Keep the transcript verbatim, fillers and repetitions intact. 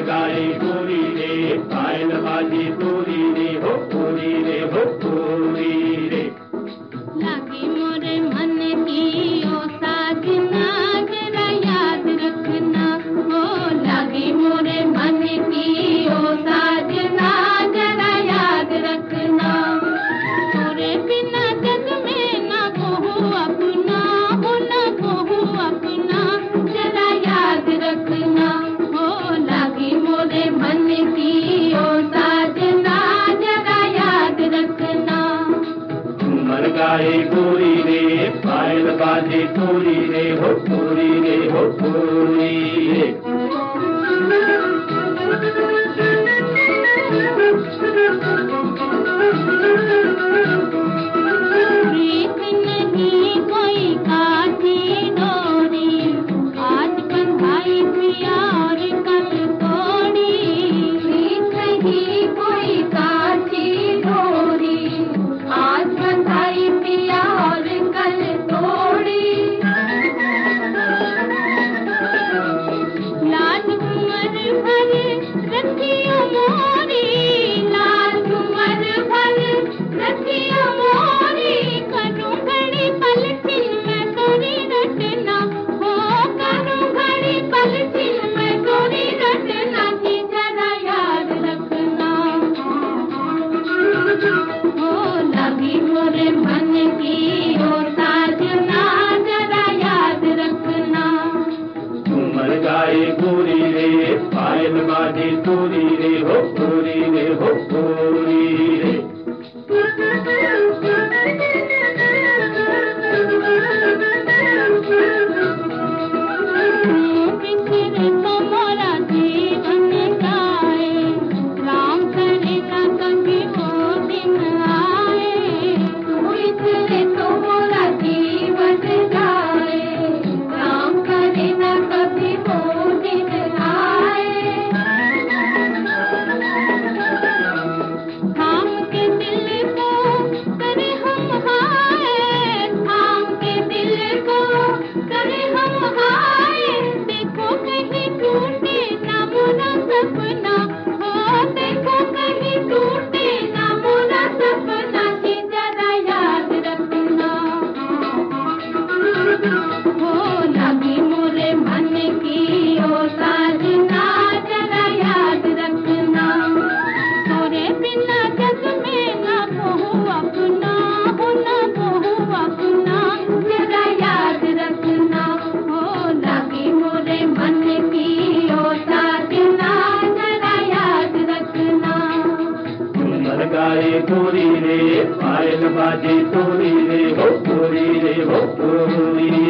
गाए गोरी रे पायल बाजे तोरी रे हो गोरी रे हो गोरी रे। लगी मोरे मन की ओ साजना जरा याद रखना, ओ लगी मोरे मन की ओ साजना जरा याद रखना। तोरे बिना जग में ना कहूँ अपना, हो ना कहूँ अपना जरा याद रखना, ओ लगी मोरे मन की ओ साजना जरा याद रखना। झूमर गाए गोरी रे पायल बाजे तोरी रे हो गोरी रे हो गोरी रे। प्रीत नहीं कोई काठी डोरी, आज बंधाई पिया और कल तोड़ी। प्रीत नहीं कोई काठी डोरी, आज बंधाई पिया और कल तोड़ी। लाल घूमर भर रखियो मोरी, लाल घूमर भर रखियो मोरी। करूं घड़ी पलछिन में तोरी रटना, हो करूं घड़ी पलछिन में तोरी रटना की जरा याद रखना। हो लगी मोरे मन की ओ साजना जरा याद रखना। झूमर गाए गोरी रे पायल बाजे तोरी रे हो गोरी रे हो गोरी रे। बिखरे तो मोरा जीवन जाए, राम करे ना कभी वो दिन आए। बिखरे तो मोरा जीवन जाए, राम करे ना कभी वो दिन आए। थाम के दिल को करे हम हाय, थाम के दिल को करे हम हाय। देखो कहीं टूटे ना मोरा सपना, हो देखो कहीं टूटे ना मोरा सपना की जरा याद रखना। हो लगी मोरे मन की ओ साजना जरा याद रखना। तोरे बिना जग में ना कहूँ अपना, हो ना कहूँ अपना जरा याद रखना। हो लगी मोरे मन की ओ साजना जरा याद रखना। झूमर गाए गोरी रे पायल बाजे तोरी रे हो गोरी रे हो गोरी